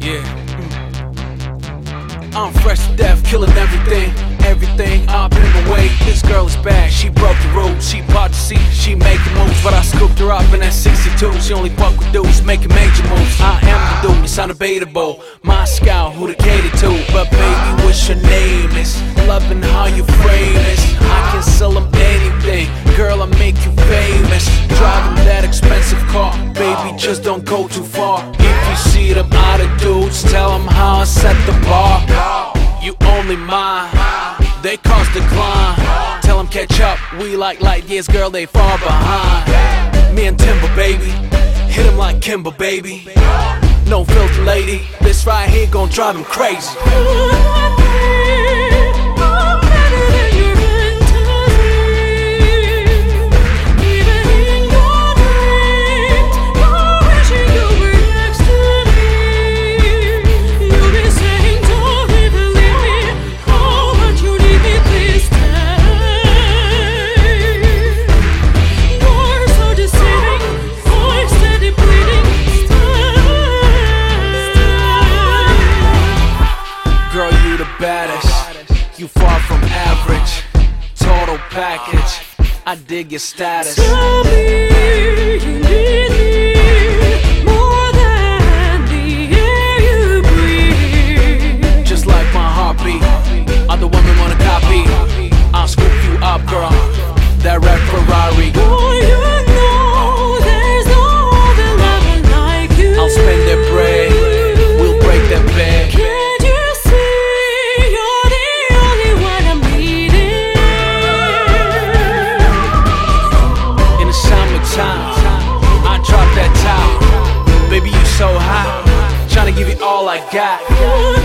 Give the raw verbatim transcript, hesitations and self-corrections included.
Yeah. I'm fresh to death, killing everything, everything up in the way. This girl is bad, she broke the rules, she bought the seat, she making moves, but I scooped her up in that sixty-two. She only fuck with dudes making major moves. I am the dude, it's undebatable. Moscow, who to cater to, but baby, what's your name? Is loving how you frame it. I can sell them anything, girl, I make you famous. Driving that expensive car, baby, just don't go too far. If you see them other dudes, tell them how I set the bar. You only mine, they cause decline. Tell them catch up, we like light years, girl, they far behind. Me and Timber, baby, hit him like Kimber, baby. No filter, lady, this right here gon' drive him crazy. Baddest, you far from average, total package, I dig your status. Tell me you need me more than the air you breathe. Just like my heartbeat, other women wanna copy. I'll scoop you up, girl, that red Ferrari. Boy, you know there's no other lover like you. I'll spend that bread, we'll break that bed. I drop that top, baby, you so hot, tryna give you all I got.